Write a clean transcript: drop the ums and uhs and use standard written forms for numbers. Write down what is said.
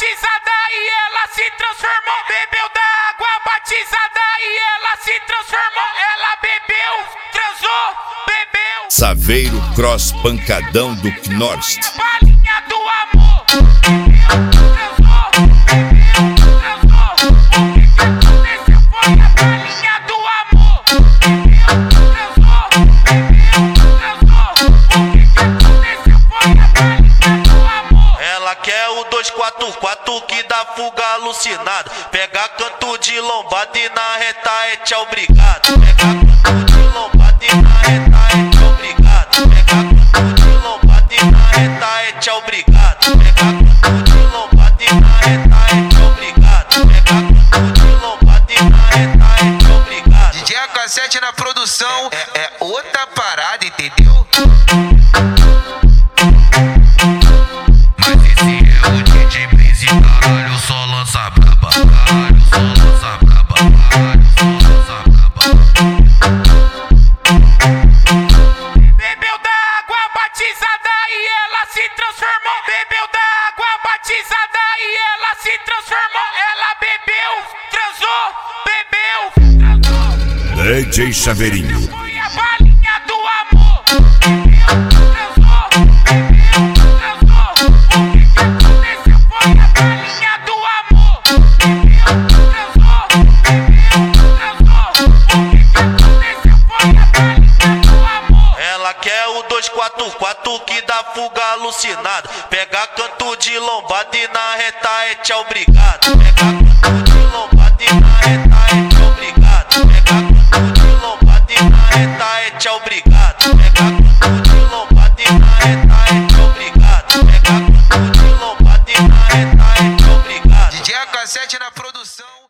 batizada e ela se transformou. Bebeu da água batizada e ela se transformou. Ela bebeu, transou, bebeu. Saveiro Cross Pancadão do Knorst. Balinha do amor. Transou, bebeu, transou. O que aconteceu foi a balinha do amor. Transou, bebeu, transou. O que aconteceu foi a balinha do amor. Ela quer o 244 que dá fuga alucinado. Pega canto de lombada e na reta é tchau, obrigado. Pega canto de lombada e na reta é tchau, obrigado. Pega canto de lombada e na reta é tchau, obrigado. Pega canto de lombada e na reta é tchau, obrigado. Pega canto de lombada e na reta é tchau, obrigado. DJ AK7 na produção é outra parada, entendeu? Mas esse é o DJ Blaze, caralho, só lança braba, caralho, só lança braba, caralho, só lança braba. Bebeu da água batizada e ela se transformou. Bebeu da água batizada e ela se transformou. Ela bebeu, transou, bebeu, transou. DJ Chaveirinho. Foi a balinha do amor. Transou, bebeu, transou. O que aconteceu foi a balinha do amor. Transou, bebeu, transou. O que aconteceu foi a balinha do amor. Ela quer o 244 que dá fuga alucinado. Pega canto de lombada e na reta é tchau, obrigado. Pega canto de lombada e na reta é tchau, obrigado. Pega canto de lombada e na reta é tchau, obrigado. Pega canto de lombada e na reta é tchau, obrigado. Pega canto de lombada e na reta é tchau, obrigado. DJ AK7 na produção.